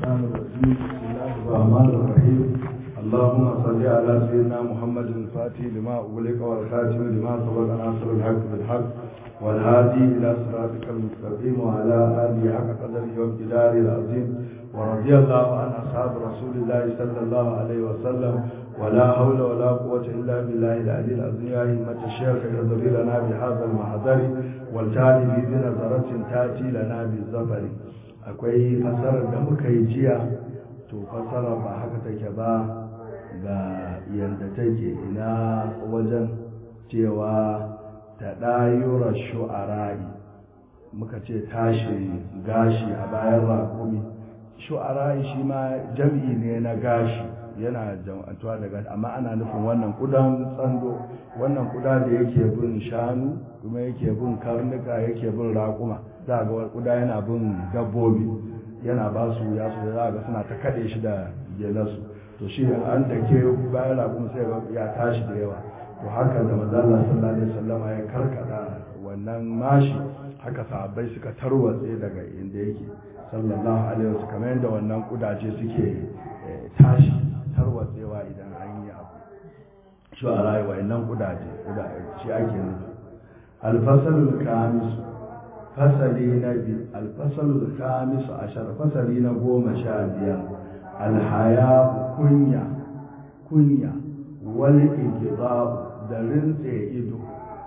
الشيطان الرجيم بسم الله الرحمن الرحيم اللهم صل على سيدنا محمد الفاتح لما أغلق والخاتم لما سبق ناصر الحق بالحق والهادي إلى صراطك المستقيم وعلى آله حق قدره وامتداره العظيم ورضي الله عن أصحاب رسول الله صلى الله عليه وسلم ولا حول ولا قوة إلا بالله العلي العظيم يا همة الشيخ اهضري لنا بهذا المحضر والتالي بنظرة تأتي لنا بالزفر akwai fasarar da muka yi jiya to fasara ba haka take ba ga yadda take ina wajen cewa ta ɗayura shu'ara'i muka ce tashi gashi a bayan rakumi shu'ara'i shi ma jam'i ne na gashi yana jam'antuwa daga amma ana nufin wannan kudan tsando wannan kuda da yake bin shanu kuma yake bin karnuka yake bin raƙuma za ga kuda yana bin dabbobi yana ba su ya su za ga suna ta kaɗe shi da gelarsu to shi an da ke bayan raƙuma sai ya tashi da yawa to haka da manzo Allah sallallahu alaihi wasallam ya karkada wannan mashi haka sahabbai suka tarwatse daga inda yake sallallahu alaihi wasallam kamar yadda wannan kudaje suke tashi tarwatsewa idan an yi abu shi a rayuwa nan kudaje shi ake nufi alfasalul kamis fasali na biyu alfasalul kamis ashar fasali na 15 alhaya kunya wal igdab da rintse ido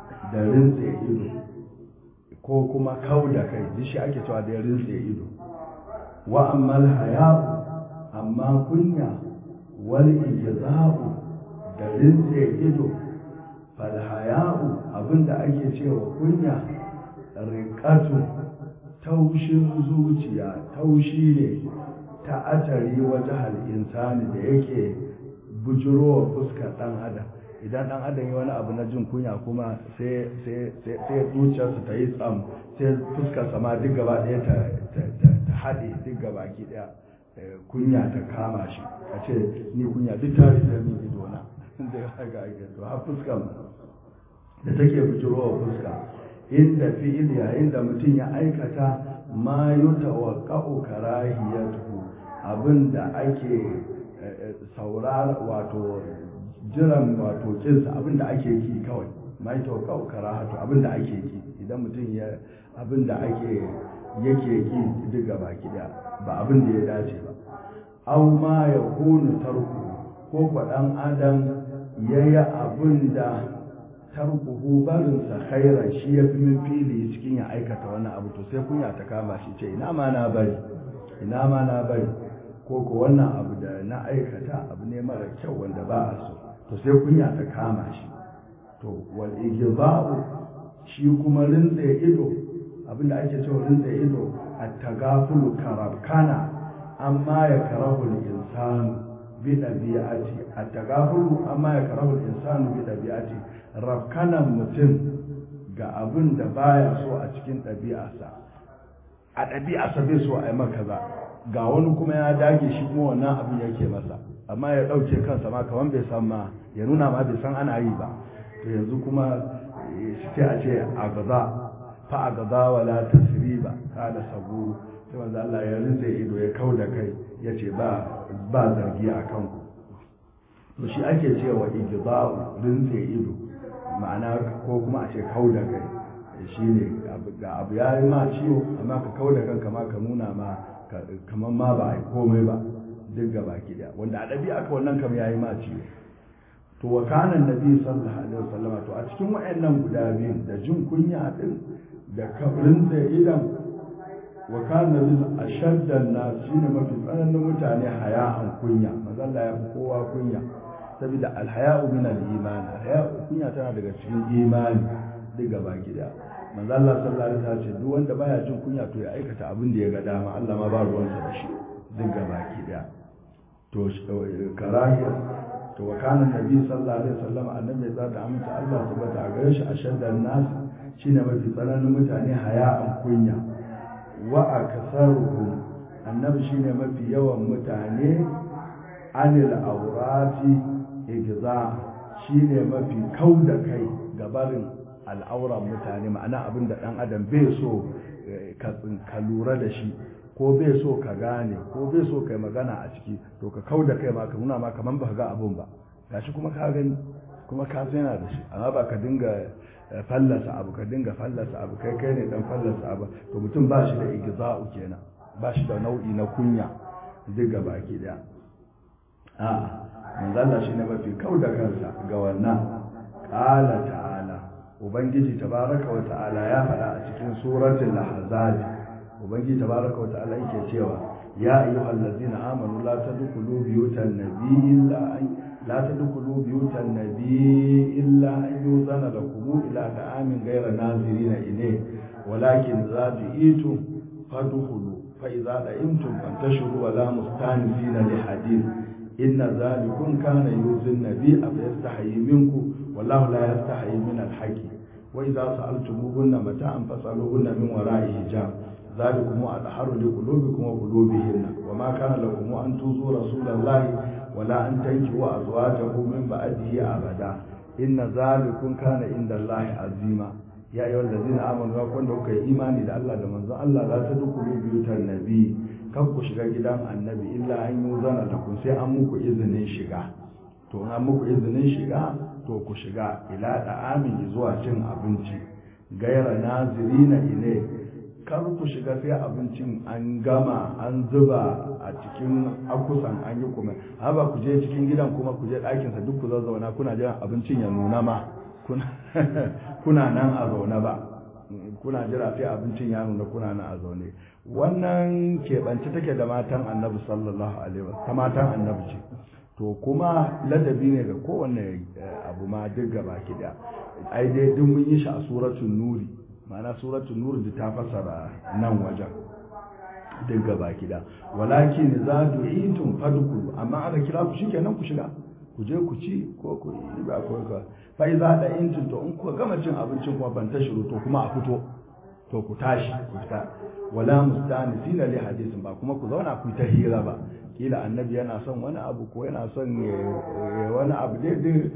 ko kuma kau da kai duk shi ake cewa da rintse ido wa ammal haya amma kunya wal ijza'u da rinse ido fal haya'u abinda ake cewa kunya riqatu taushin zuciya taushi ne ta atari wajhal insani da yake bujurowa fuskar dan adam idan dan adam ya wani abu na jin kunya kuma sai zuciyarsa ta yi tsam sai fuskar sama duk gaba ɗaya ta haɗe duk gaba ki ɗaya kunya ta kama shi a ce ni kunya duk ta rufe min ido na da ya ga ake to har fuska da take bujirowa fuska inda fi'il yayin da mutum ya aikata ma yutawaqqa'u karahiyatuhu abinda ake saurara wato jiran wato kinsa abinda ake ki kawai ma yutawaqqa'u karahatu abinda ake ki idan mutum ya abinda yake ki diga baki da ba abin da ya dace ba aw ma yakunu tarku ko kwadan adam yayi abin da tarkuhu barin sa khairan shi ya fi min fili cikin ya aikata wannan abu to sai kunya ta kama shi ce ina ma na bari ko wannan abu da na aikata abu ne mara kyau wanda ba a so to sai kunya ta kama shi to wal igza'u shi kuma rintse ido abinda ake cewa rinsa ido at-tagafulu karabkana amma ya karahu al-insanu bi dabi'ati at-tagafulu amma ya karahu al-insanu bi dabi'ati rabkanan mutum ga abin da baya so a cikin ɗabi'arsa a ɗabi'arsa bai so a yi maka ga wani kuma ya dage shi kuma wannan abin yake masa amma ya ɗauke kansa ma kaman bai san ma ya nuna ma bai san ana yi ba to yanzu kuma sai a ce a gaza fa a gaba wala tasriba kada sabu sai manzo Allah ya rinse ido ya kauda kai yace ba zargi a kanku to shi ake cewa igda'u rinse ido ma'ana ko kuma a ce kauda kai shine ga abu yayi ma ciwo amma ka kauda kanka ma ka nuna ma kaman ma ba ai komai ba duk gaba ki da wanda a dabi aka wannan kam yayi ma ciwo to wa kana annabi sallallahu alaihi wasallam to a cikin wayannan guda biyu da jin kunya din da kabrin da idan wa kana bil ashaddan nas shine mafi tsananin mutane haya'an kunya mazalla ya fi kowa kunya saboda alhaya'u min al-iman alhaya'u kunya tana daga cikin imani duk gaba gida mazalla sallallahu alaihi wasallam ce duk wanda baya jin kunya to ya aikata abin da ya ga dama Allah ma ba ruwansa da shi duk gaba gida to karahiya to wa kana nabi sallallahu alaihi wasallam annabi ya tsada amince Allah subhanahu a gare shi ashaddan nas shine mafi tsananin mutane haya'an kunya wa akasaruhum annabi shine mafi yawan mutane anil awrati igza shine mafi kauda kai gabarin al'auran mutane ma'ana abinda dan adam bai so ka lura da shi ko bai so ka gane ko bai so kai magana a ciki to ka kauda kai ma ka nuna ma kaman ba ga abun ba gashi kuma ka gani kuma ka san yana da shi amma ba ka dinga fallasa abu ka dinga fallasa abu kai ne dan fallasa abu to mutum ba shi da igza'u kenan ba shi da nau'i na kunya duk ga baki daya manzo Allah shine mafi kauda kansa ga wannan qala ta'ala ubangiji tabaraka wa ta'ala ya faɗa a cikin suratul ahzab ubangiji tabaraka wa ta'ala yake cewa ya ayyuhallazina amanu la tadkhulu buyutan nabiyyi لا تدخلوا بيوت النبي إلا أن يؤذن لكم إلى طعام غير ناظرين إليه ولكن إذا دعيتم فادخلوا فإذا طعمتم فانتشروا ولا مستأنسين لحديث إن ذلكم كان يؤذي النبي فيستحيي منكم والله لا يستحيي من الحق وإذا سألتموهن متاعا فاسألوهن من وراء حجاب ذلكم أطهر لقلوبكم وقلوبهن وما كان لكم أن تؤذوا رسول الله ولا أن تنكحوا أزواجه من بعده أبدا إن ذلكم كان عند الله عظيما يا أيها الذين آمنوا كنتم كإيمان إلى الله لمن الله لا تدخلوا بيوت النبي كفوا شغا gidan annabi illa an yuzana lakum sai an muku izinin shiga to an muku izinin shiga to ku shiga ila da'amin zuwa cin abinci gaira nazirina ile kar ku shiga sai abincin an gama an zuba a cikin akusan an yi kuma haba ku je cikin gidan kuma ku je ɗakinsa duk ku zazzauna kuna jiran abincin ya nuna ma kuna nan a zaune ba kuna jira sai abincin ya nuna kuna nan a zaune wannan keɓance take da matan annabi sallallahu alaihi wasallam ta matan annabi ce to kuma ladabi ne ga kowanne abu ma duk gaba ki da ai dai duk mun yi shi a suratul nuri ma'ana suratul nur da ta fasara nan wajen duk gaba kida walakin za du'itum fadkhulu amma aka kira ku shikenan ku shiga ku je ku ci ko ku yi ba ko ka fa iza da intin to in ku gama cin abincin kuma ban ta shiru to kuma a fito to ku tashi ku fita wala mustanisina li hadisin ba kuma ku zauna ku ta hira ba kila annabi yana son wani abu ko yana son wani abu dai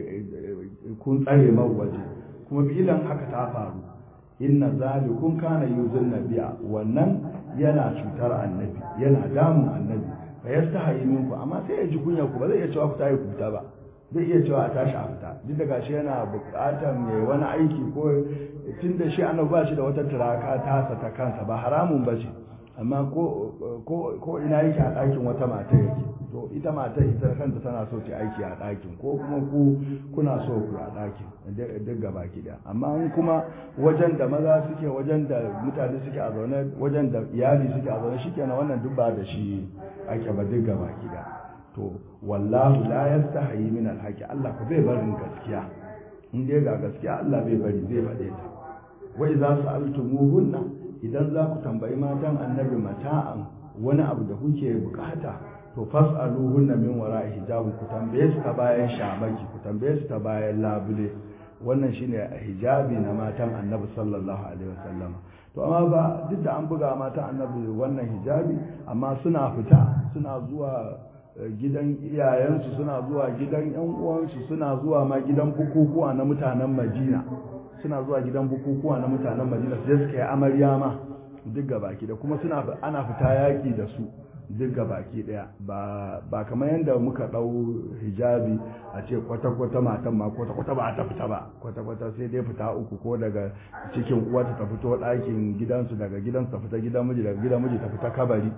kun tsare mawaje kuma bilan haka ta faru inna zalikum kana yuzun nabiya wannan yana cutar annabi yana damun annabi fa yastahi minku amma sai ya ji kunya ku ba zai iya cewa ku tayi ku fita ba zai iya cewa a tashi a fita duk da gashi yana buƙatar yayi wani aiki ko tunda shi annabi ba shi da wata turaka ta ta kansa ba haramun ba ce amma ko ina yake a ɗakin wata mata yake to ita mata ita kanta tana so ta aiki a ɗakin ko kuma kuna so ku a ɗakin duk gaba ki da amma in kuma wajen da maza suke wajen da mutane suke a zaune wajen da iyali suke a zaune shikenan wannan duk ba da shi ake ba duk gaba ki da to wallahu la yastahi min alhaqi Allah ku bai barin gaskiya in dai ga gaskiya Allah bai bari zai faɗe ta wa idza sa'altumuhunna idan za ku tambayi matan annabi mata'an wani abu da kuke bukata to fas'aluhunna min wara'i hijab ku tambaye su ta bayan shamaki ku tambaye su ta bayan labule wannan shine hijabi na matan annabi sallallahu alaihi wasallam to amma ba duk da an buga matan annabi wannan hijabi amma suna fita suna zuwa gidan iyayensu suna zuwa gidan yan uwansu suna zuwa ma gidan bukukuwa na mutanen Madina suna zuwa gidan bukukuwa na mutanen Madina sai suka yi amarya ma duk gabaki da kuma ana fita yaki da su duk gabaki daya ba kamar yadda muka dau hijabi a ce kwata-kwata matan ma kwata-kwata ba ta fita ba kwata-kwata sai dai fita uku ko daga cikin uwarta ta fito ɗakin gidansu daga gidansu ta fita gidan miji daga gidan miji ta fita kabari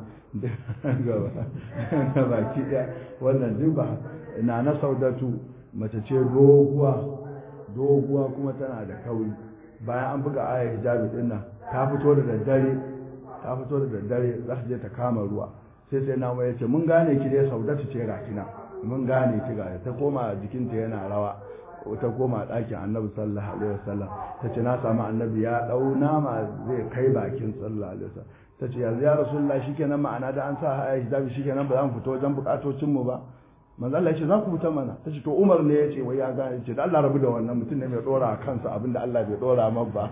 gabaki daya wannan duk ba na Saudatu mace ce doguwa kuma tana da kauri bayan an buga ayar hijabi din nan ta fito da daddare za su je ta kama ruwa sai na ya ce mun gane ki dai Saudatu ce rakina mun gane ki ga ta koma jikinta yana rawa ta koma ɗakin annabi sallallahu alaihi wasallam ta ce na samu annabi ya ɗau nama zai kai bakin sallallahu alaihi wasallam ta ce yanzu ya rasulullahi shikenan ma'ana da an sa ayar hijabi shikenan ba za mu fito wajen bukatocin mu ba manzo Allah ya ce za ku fita mana ta ce to Umar ne ya ce wai ya gane ce da Allah rabu da wannan mutum ne mai dora kansa abinda Allah bai dora ma ba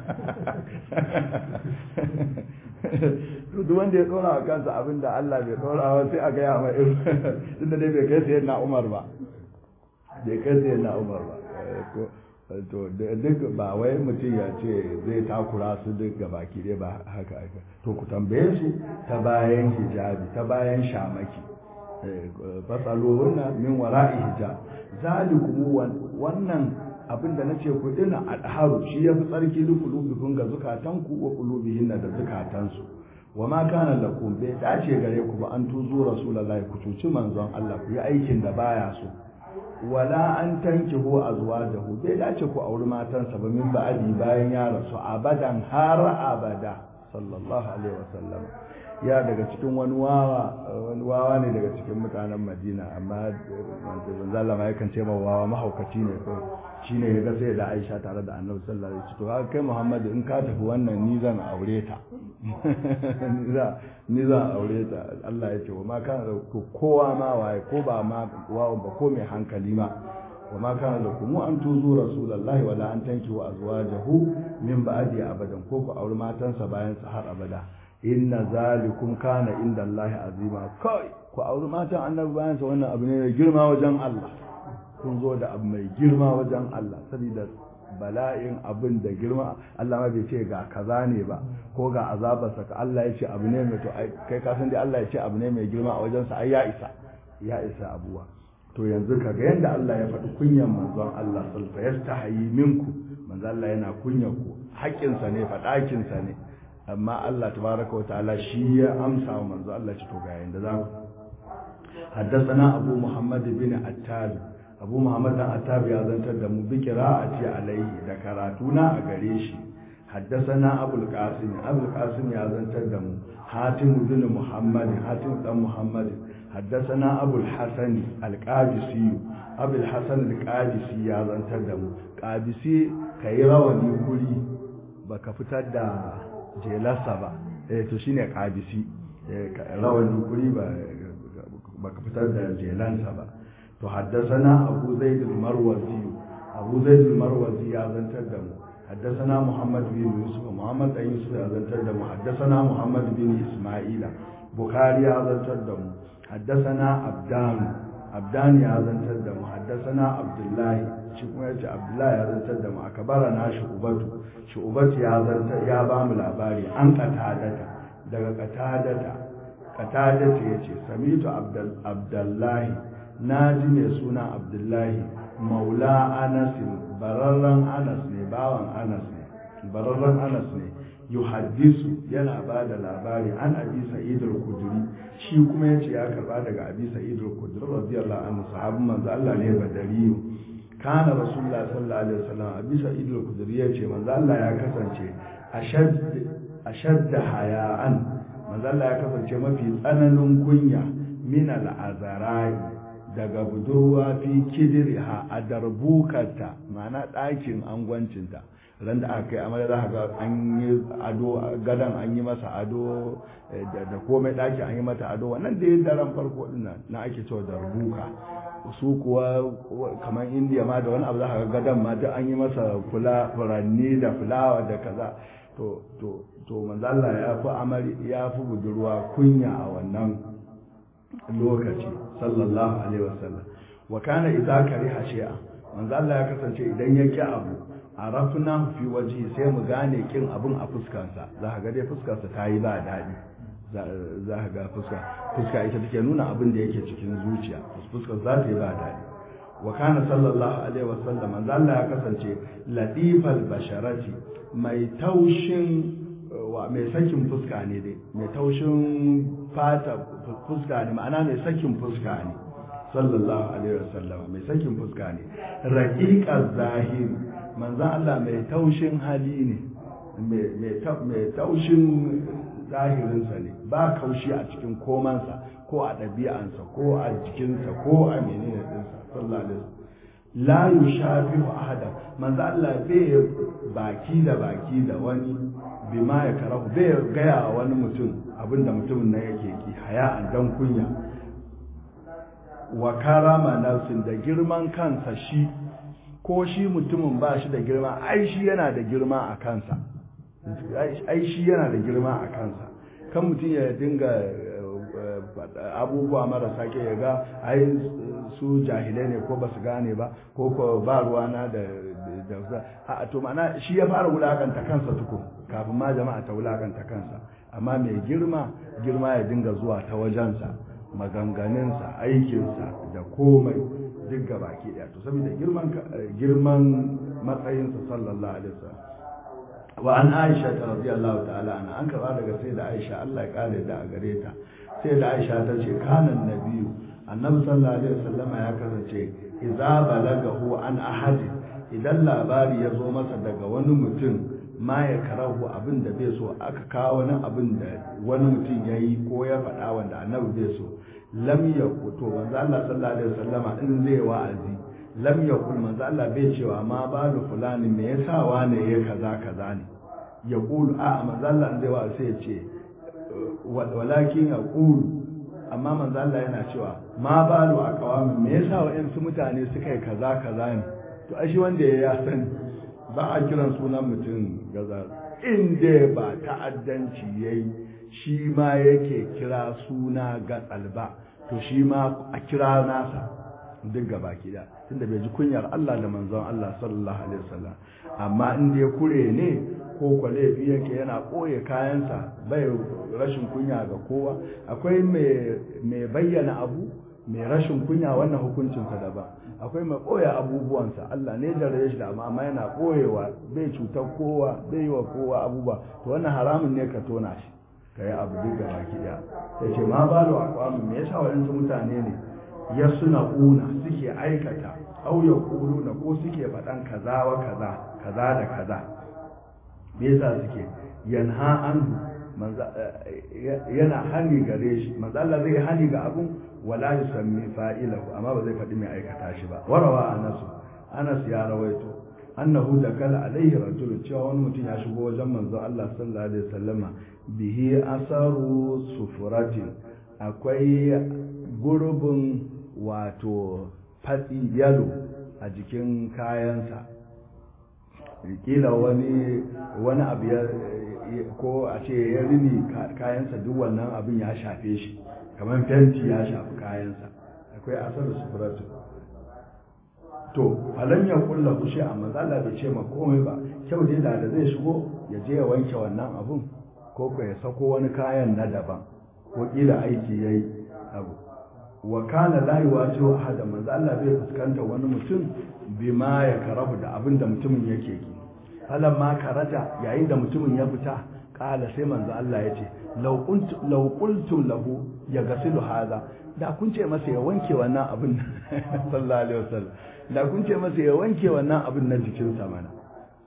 duk wanda ya dora kansa abinda Allah bai dora ba sai a ga ya mai tunda dai bai kai sai na Umar ba to duk ba wai mutum ya ce zai takura su duk gabaki dai ba haka aka to ku tambaye su ta bayan hijabi ta bayan shamaki fasaluhunna min wara'i hijab zalikum wannan abinda nace ku dina adharu shi yafi tsarki dukulubikum ga zukatanku wa qulubihin da zukatansu wa ma kana lakum bai dace gare ku ba an tuzu rasulullahi ku cuci manzon Allah ku yi aikin da baya so wala an tankihu azwajahu bai dace ku auri matansa ba min ba'adi bayan ya rasu abadan har abada sallallahu alaihi wasallam ya daga cikin wani wawa ne daga cikin mutanen Madina amma manzon Allah ma yakan ce ma wawa mahaukaci ne ko shine ya ga sai da Aisha tare da Annabi sallallahu alaihi wasallam to haka kai Muhammad in ka tafi wannan ni zan aure ta ni zan aure ta Allah ya ce wa ma kana kowa ma waye ko ba ma wawan ba ko mai hankali ma wa ma kana lakum an tuzu rasulullahi wala an tankihu azwajahu min ba'di abadan ko ku aure matansa bayan sa har abada inna zalikum kana inda Allah azima kai ku aure matan annabi bayan sa wannan abu ne mai girma wajen Allah kun zo da abu mai girma wajen Allah saboda bala'in abin da girma Allah ma bai ce ga kaza ne ba ko ga azabarsa ka Allah ya ce abu ne mai to kai ka san dai Allah ya ce abu ne mai girma a wajen sa ai ya isa abuwa to yanzu kaga yanda Allah ya faɗi kunyan manzon Allah salfa yastahi minku manzon Allah yana kunya ku haƙƙin sa ne faɗakin sa ne amma Allah tabaraka wa ta'ala shi ya amsa wa manzon Allah ci to ga yanda za ku حدثنا أبو محمد بن عتاب أبو محمد بن عتاب يازنتر دمو بقراءة عليه ذكراتنا أغريشي حدثنا أبو القاسم يازنتر دمو حاتم بن محمد حدثنا أبو الحسن القادسي أبو الحسن القادسي يازنتر دمو قادسي كيرا ونيكولي baka fitar da jelarsa ba to shine qadisi rawani kuri baka fitar da jelansa ba to haddasana abu zaid al-marwazi ya zantar da mu haddasana muhammad bin yusuf ya zantar da mu haddasana muhammad bin isma'ila bukhari ya zantar da mu haddasana abdan ya zantar da mu haddasana abdullahi shi kuma yace abdullahi ya zantar da mu akbarana shu'batu ya ba mu labari an daga qatadata yace samitu abdullahi naji mai suna abdullahi maula anas bararran anas ne yuhaddisu yana ba da labari an abi sa'id al-khudri shi kuma yace ya karba daga abi sa'id al-khudri radiyallahu anhu sahabban manzo Allah ne badariyu kana rasulullah sallallahu alaihi wasallam abi sa'id al-khudri yace manzo Allah ya kasance ashadda haya'an manzo Allah ya kasance mafi tsananin kunya min al-azarai daga budurwa fi kidriha a darbukata ma'ana ɗakin angwancinta ran da aka yi amarya za ga an yi ado gadan an yi masa ado da komai ɗaki an yi mata ado wannan da yin daren farko ɗin na ake cewa darbuka su kuwa kamar indiya ma da wani abu za ga gadan ma duk an yi masa furanni da fulawa da kaza to manzo Allah ya fi budurwa kunya a wannan lokaci sallallahu alaihi wasallam wa kana idza kariha shay'a manzo Allah ya kasance idan ya ki abu arafna fi waji sai mu gane kin abun a fuskarsa za ka ga dai fuskarsa ta yi ba daɗi za ka ga fuska ita take nuna abin da yake cikin zuciya fuskar za ta yi ba daɗi wa kana sallallahu alaihi wasallam manzo Allah ya kasance latifal basharati mai taushin mai sakin fuska ne dai mai taushin fata fuska ne ma'ana mai sakin fuska ne sallallahu alaihi wasallam mai sakin fuska ne raqiqaz zahir manzon Allah mai taushin hali ne mai taushin zahirinsa ne ba kaushi a cikin komansa ko a ɗabi'ansa ko a jikinsa ko a menene ɗinsa sallallahu alaihi wasallam la yushafihu ahada manzo Allah bai baki da wani bima ya karahu bai gaya wani mutum abinda mutumin nan yake ki haya'an dan kunya wa karama nafsin da girman kansa shi ko shi mutumin ba shi da girma ai shi yana da girma a kansa kan mutum ya dinga abubuwa marasa ke ya ga ai su jahilai ne ko ba su gane ba ko ba ruwana da a to ma'ana shi ya fara wulakanta kansa tukun kafin ma jama'a ta wulakanta kansa amma mai girma ya dinga zuwa ta wajensa maganganunsa aikinsa da komai duk gabaki daya to saboda girman matsayinsa sallallahu alaihi wasallam wa an Aisha radiyallahu ta'ala anha an karba daga sai da Aisha Allah ya kare da a gare ta sai da Aisha ta ce kanan nabiyu annabi sallallahu alaihi wasallam ya kasance idza balagahu an ahadi idan labari ya zo masa daga wani mutum ma ya karahu abin da bai so aka kawo wani abin da wani mutum ya yi ko ya faɗa wanda annabi bai so lam yakul to manzo Allah sallallahu alaihi wasallama in zai wa'azi lam yakul manzo Allah bai cewa ma balu fulani me yasa wane ya kaza ne yaqulu a manzo Allah in zai wa'azi sai ya ce walakin yaqulu amma manzo Allah yana cewa ma balu aqwamin me yasa wa'ansu mutane suka yi kaza ne to ashi wanda ya sani ba a kiran sunan mutum gaza inda ba ta'addanci yayi shi ma yake kira suna ga tsalba to shi ma a kira nasa duk gaba kida tunda bai ji kunyar Allah da manzon Allah sallallahu alaihi wasallam amma inda ya kure ne ko kwale yake yana koye kayansa bai rashin kunya ga kowa akwai mai bayyana abu mai rashin kunya wannan hukuncinsa daban akwai mai koya abubuwansa Allah ne jarrabe shi da amma yana koyewa bai cutar kowa bai yi wa kowa abubuwa to wannan haramun ne ka tona shi ka yi abu duk da baki daya ya ce ma ba da akwamin me yasa waɗansu mutane ne ya suna ƙuna suke aikata au ya ƙulu na ko suke faɗan kaza wa kaza da kaza me yasa suke yanha anhu yana hani gare shi manzo Allah zai hani ga abun wala yusammi fa'ilahu amma ba zai faɗi mai aikata shi ba warawa Anas ya rawaito annahu dakala alaihi rajul cewa wani mutum ya shigo wajen manzo Allah sallallahu alaihi wasallama bihi asaru sufuratin akwai gurbin wato fatsi yalo a jikin kayansa kila wani abu ya ko a ce ya rini kayansa duk wannan abin ya shafe shi kamar fenti ya shafi kayansa akwai asar sufuratu to alam ya kulla kushe amma Allah bai ce ma komai ba kyau dai da zai shigo ya je ya wanke wannan abun ko ya sako wani kayan na daban ko kila aiki yayi abu wa kana la yuwajihu ahada manzo Allah bai fuskanta wani mutum bima ya karahu da abin da mutumin yake ki ma karata yayin da mutumin ya fita kala sai manzo Allah ya ce law qultum lahu ya gasilu hada da kun ce masa ya wanke wannan abin sallallahu alaihi wasallam da kun ce masa ya wanke wannan abin na jikin sa mana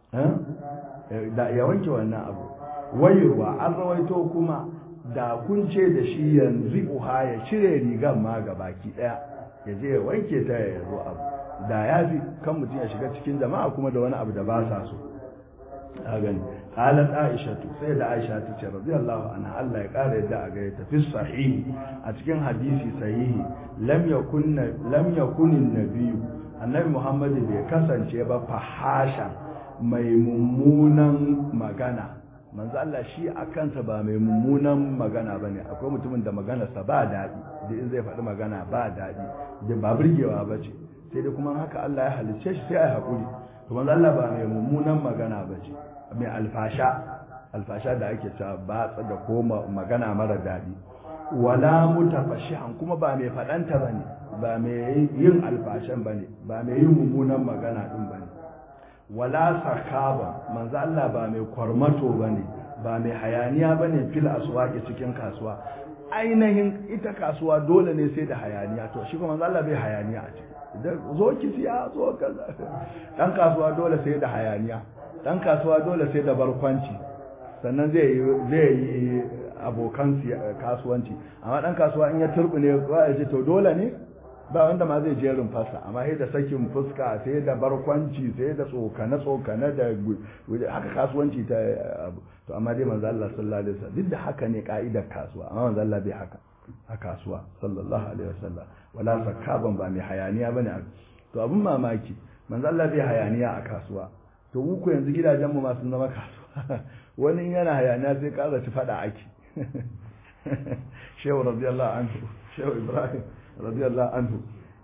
da ya wanke wannan abu wayarwa an rawaito kuma da kun ce da shi yanzu uha ya cire rigar ma ga baki daya ya je ya wanke ta ya zo abu da ya fi kan mutum ya shiga cikin jama'a kuma da wani abu da ba sa so a gani halat aisha sai da aisha ta ce radiyallahu anha Allah ya kare yadda a gare ta fi sahihi a cikin hadisi sahihi lam yakunin nabiyyu annabi Muhammad bai kasance ba fahasha mai mummunan magana manzo Allah shi a kansa ba mai mummunan magana bane akwai mutumin da maganarsa ba daɗi da in zai faɗi magana ba daɗi da ba burgewa bace sai dai kuma haka Allah ya halicce shi sai ai hakuri to manzo Allah ba mai mummunan magana bace mai alfasha da ake cewa ba da ko magana mara daɗi wala mutafashihan kuma ba mai faɗanta bane ba mai yin alfashan bane ba mai yin mummunan magana din bane wala sakaba manzo Allah ba mai kwarmato bane ba mai hayaniya bane fil aswaqi cikin kasuwa ainihin ita kasuwa dole ne sai da hayaniya to shi kuma manzo Allah bai hayaniya a ciki idan zo ki siya zo kaza dan kasuwa dole sai da hayaniya dan kasuwa dole sai da barkwanci sannan zai yi abokan kasuwanci amma dan kasuwa in ya turbune ba ya ce to dole ne ba wanda ma zai je rumfarsa amma sai da sakin fuska sai da barkwanci sai da tsokane da haka kasuwanci ta abu to amma dai manzo Allah sallallahu alaihi wasallam duk da haka ne ka'idar kasuwa amma manzo Allah bai haka a kasuwa sallallahu alaihi wasallam wala sakaban ba mai hayaniya bane to abun mamaki manzo Allah bai hayaniya a kasuwa to mu ko yanzu gidajen mu ma sun zama kasuwa wani yana hayaniya sai ƙara ci fada aki shehu radiyallahu anhu shehu Ibrahim radiyallahu anhu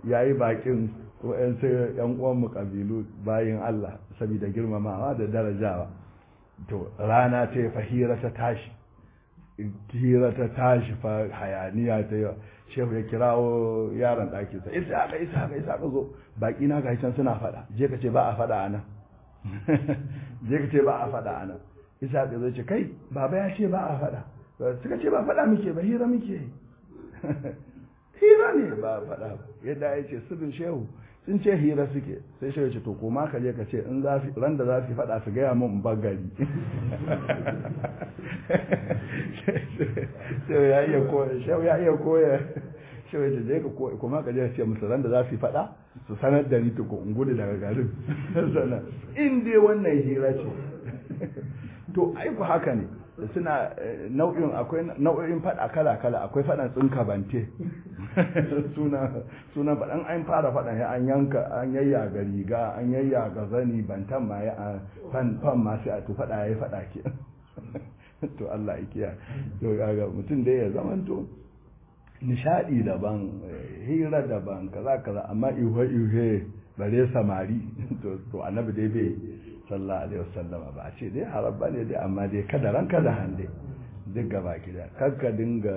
yayi bakin wa'ansu yan uwan mu kabilu bayin Allah saboda girmamawa da darajawa to rana ta fa hira ta tashi fa hayaniya ta yi shehu ya kirawo yaron ɗakinsa isa ka zo baki na gashi can suna faɗa je ka ce ba a faɗa a nan je ka ce ba a faɗa a nan isa ka zo ce kai baba ya ce ba a faɗa suka ce ba faɗa muke ba hira muke hira ne ba a faɗa ba yadda ya ce sirrin shehu sun ce hira suke sai shehu ce to koma ka je ka ce in ran da za su faɗa su gaya min bagari shehu ya iya koya shehu ce je ka koya kuma ka je ka ce musu ran da za su faɗa su sanar da ni tuku in gudu daga garin sannan in dai wannan hira ce to aiku haka ne suna akwai nau'in faɗa kala akwai faɗan tsinka bante sunan faɗan an fara faɗan ya an yanka an yayyaga riga an yayyaga zani bantan ma ya fan ma sai a tu faɗa yayi faɗa ke to Allah ya kiyaye to kaga mutum dai ya zamanto nishadi daban hira daban kaza amma ihe bare samari to annabi dai bai sallallahu alaihi wasallama ba a ce dai haram bane dai amma dai kada ranka da hande duk gaba kida kakka dinga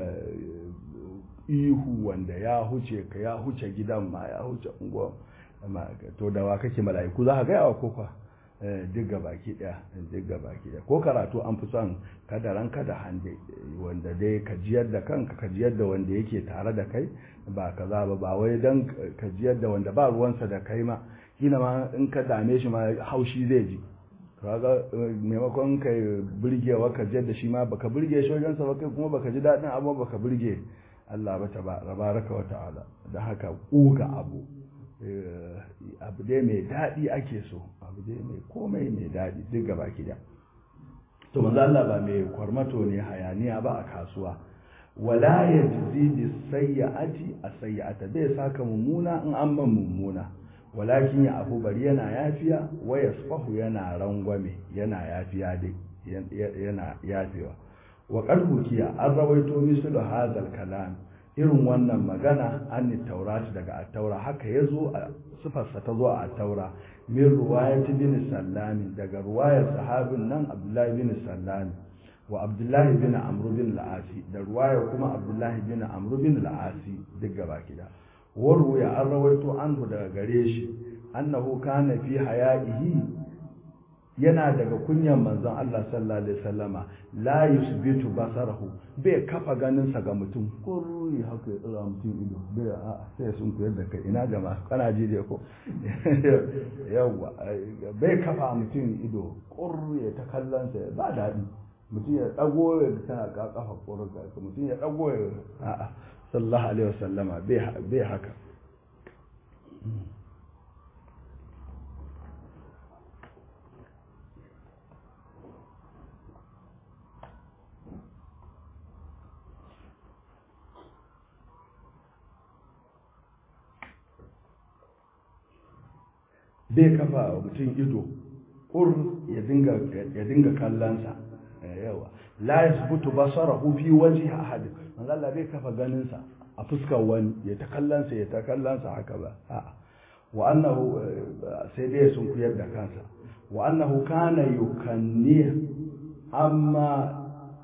ihu wanda ya huce ka ya huce gidan ma ya huce unguwa amma to da wa kake mala'iku za ka ga yawa ko kwa duk gaba kida ko karatu an fi son kada ranka da hande wanda dai ka jiyar da kanka ka jiyar da wanda yake tare da kai ba kaza ba wai dan ka jiyar da wanda ba ruwansa da kai ma kina ma in ka dame shi ma haushi zai ji kaga maimakon ka burgewa ka jiyar da shi ma baka burge shi wajensa ba kai kuma baka ji daɗin abu baka burge Allah ba tabaraka wa ta'ala da haka kuga abu dai mai daɗi ake so abu dai mai komai mai daɗi duk gaba ki da to manzo Allah ba mai kwarmato ne hayaniya ba a kasuwa wala yajzi bis sayyi'ati as-sayyi'ata bai saka mummuna in an ban mummuna walakin ya afu bari yana yafiya wa yasfahu yana rangwame yana yafiya dai yana yafewa wa qarhukiya an rawaito mislu hadal kalam irin wannan magana an taurati daga at-taura haka yazo a sifarsa ta zo a at-taura min ruwayati bin sallami daga ruwayar sahabin nan abdullahi bin sallami wa abdullahi bin amr bin al-asi da ruwayar kuma abdullahi bin amr bin al-asi duk gaba kida warwaya an rawaito anhu daga gare shi annahu kana fi haya'ihi yana daga kunyan manzon Allah sallallahu alaihi wasallama la yusbitu basarahu bai kafa ganin sa ga mutum kurri haka ya tsara mutum ido bai sai sun koyar da kai ina jama'a kana ji dai ko yawa bai kafa mutum ido kurri ta kallon sa ba dadi mutum ya dago ya tana kafa kurri mutum ya dago ya sallallahu alaihi wasallama bai haka bai kafa mutum ido kur ya dinga kallonsa yawa la yasbutu basarahu fi wajhi ahad manzo Allah bai kafa ganinsa a fuskar wani ya ta kallonsa haka ba a'a wa annahu sai dai sun kuyar da kansa wa annahu kana yukanni amma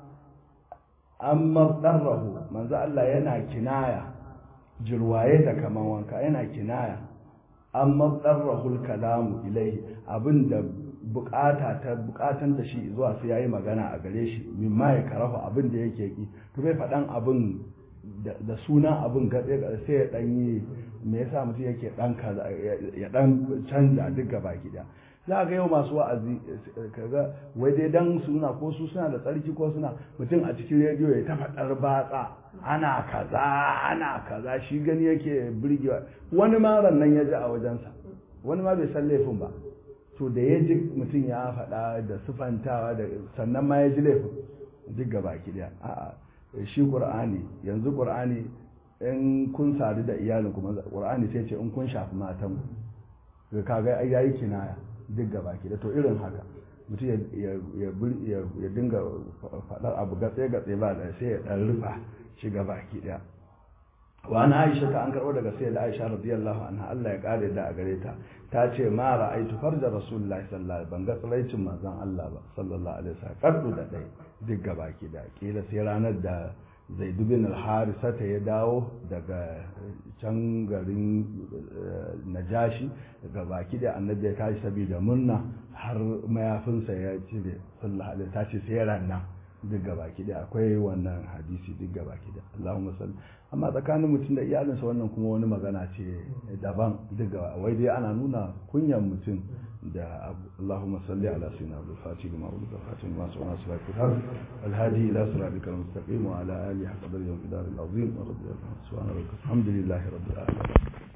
darrahu manzo Allah yana kinaya jirwaye da kaman wanka yana kinaya amma darrahul kalamu ilai abinda bukatan da shi zuwa sai yayi magana a gare shi mimma ya karahu abinda yake ki to bai fadan abin da suna abin gaɗe sai ya dan yi me yasa mutum yake dan kaza ya dan canja duk gaba gida za ga yau masu wa'azi kaga wai dai dan suna ko su suna da tsarki ko suna mutum a cikin rediyo ya ta faɗar batsa ana kaza shi gani yake burgewa wani ma nan ya ji a wajensa wani ma bai san laifin ba to da ya ji mutum ya faɗa da sufantawa da sannan ma ya ji laifin duk gaba gida a'a shi qur'ani yanzu qur'ani in kun sadu da iyalinku qur'ani sai ce in kun shafi matan kaga ai yayi kinaya duk gaba ki da to irin haka mutum ya dinga faɗar abu gatse ba da sai ya ɗan rufa shi gaba ki ɗaya wa ana Aisha ta an karɓo daga sayyida Aisha radiyallahu anha Allah ya kare da a gare ta ta ce ma ra'aitu farja rasulullahi sallallahu alaihi ban ga tsiraicin manzon Allah ba sallallahu alaihi wasallam kaddu da dai duk gabaki da kila sai ranar da Zaid bin al-Harisa ta ya dawo daga can garin Najashi gabaki da annabi ya tashi saboda murna har mayafinsa ya cire sallallahu alaihi ta ce sai ranar duk gabaki da akwai wannan hadisi duk gabaki da Allahumma salli amma tsakanin mutum da iyalinsa wannan kuma wani magana ce daban duk wai dai ana nuna kunyan mutum da Allahumma salli ala sayyidina Abdul Fatih ma ulul Fatih ma sunna salatu har alhadi ila siratikal mustaqim wa ala alihi haqqa qadri wa qadari al-azim wa radiyallahu subhanahu wa ta'ala alhamdulillahi rabbil alamin